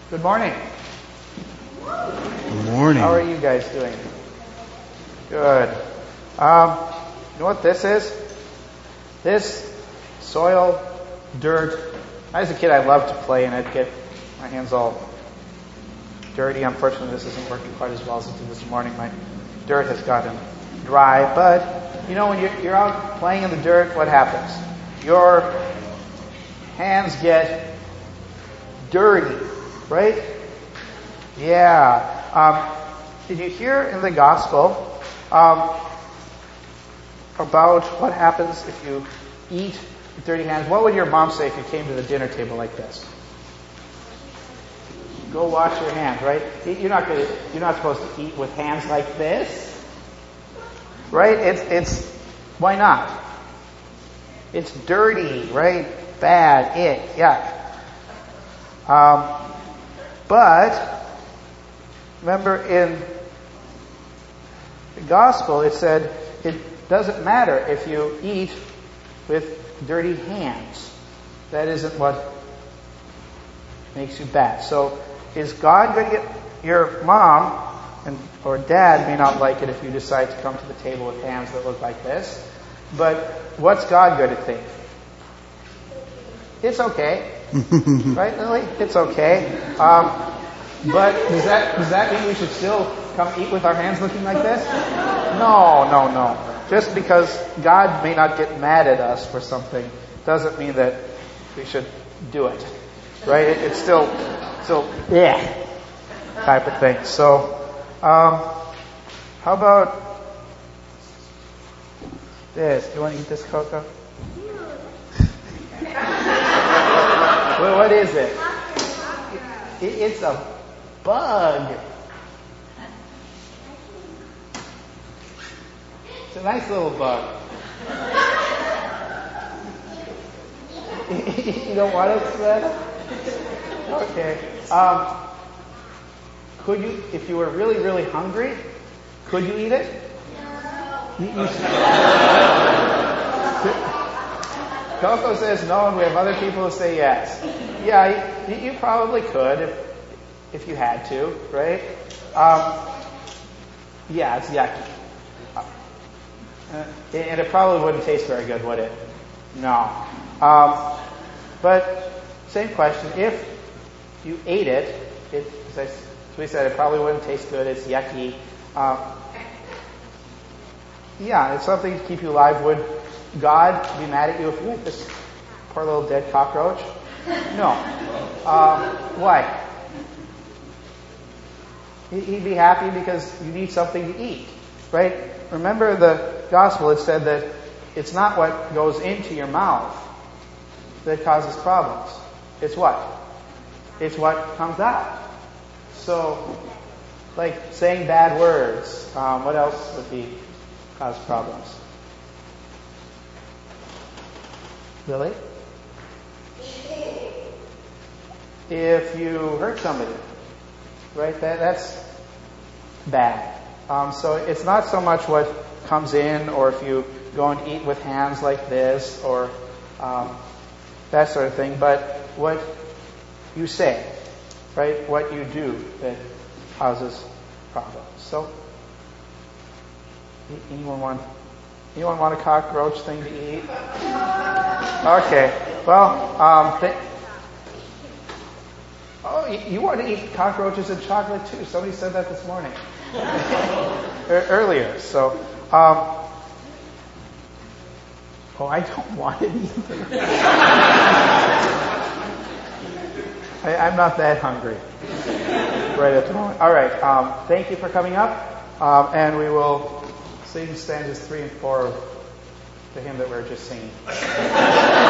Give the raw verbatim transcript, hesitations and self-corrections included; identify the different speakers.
Speaker 1: Good morning.
Speaker 2: Good morning.
Speaker 1: How are you guys doing? Good. Um, you know what this is? This soil, dirt. As a kid, I loved to play, and I'd get my hands all dirty. Unfortunately, this isn't working quite as well as it did this morning. My dirt has gotten dry. But, you know, when you're, you're out playing in the dirt, what happens? Your hands get dirty, right? Yeah. Um, did you hear in the gospel um, about what happens if you eat with dirty hands? What would your mom say if you came to the dinner table like this? Go wash your hands, right? You're not going to, you're not supposed to eat with hands like this, right? It's it's why not? It's dirty, right? Bad, ick, yuck. Um, but remember in the gospel it said it doesn't matter if you eat with dirty hands. That isn't what makes you bad. So is God going to get your mom and or dad may not like it if you decide to come to the table with hands that look like this. But what's God going to think? It's okay. Right, Lily? It's okay. Um, but does that does that mean we should still come eat with our hands looking like this? No, no, no. Just because God may not get mad at us for something doesn't mean that we should do it. Right? It, it's still still yeah type of thing. So um, how about this? Do you want to eat this, Coco? Well, what is it? it? It's a bug. It's a nice little bug. You don't want to sweat? Okay. Um, could you, if you were really, really hungry, could you eat it? You, you Coco says no, and we have other people who say yes. Yeah, you, you probably could if if you had to, right? Um, yeah, it's yucky. Uh, and it probably wouldn't taste very good, would it? No. Um, but same question. If you ate it, it as we said, it probably wouldn't taste good. It's yucky. Um, yeah, it's something to keep you alive. Would God be mad at you if you ate this poor little dead cockroach? No. Um, why? He'd be happy because you need something to eat, right? Remember the gospel, it said that it's not what goes into your mouth that causes problems. It's what? It's what comes out. So, like saying bad words, um, what else would be cause problems? Lily? If you hurt somebody, right? That that's bad. Um, so it's not so much what comes in, or if you go and eat with hands like this, or um, that sort of thing, but what you say, right? What you do that causes problems. So, anyone want anyone want a cockroach thing to eat? Okay. Well, um, th- oh, you, you want to eat cockroaches and chocolate too. Somebody said that this morning. Earlier. So, um, oh, I don't want it either. I, I'm not that hungry right at the moment. All right. Um, thank you for coming up. Um, and we will sing stanzas three and four of the hymn that we were just singing.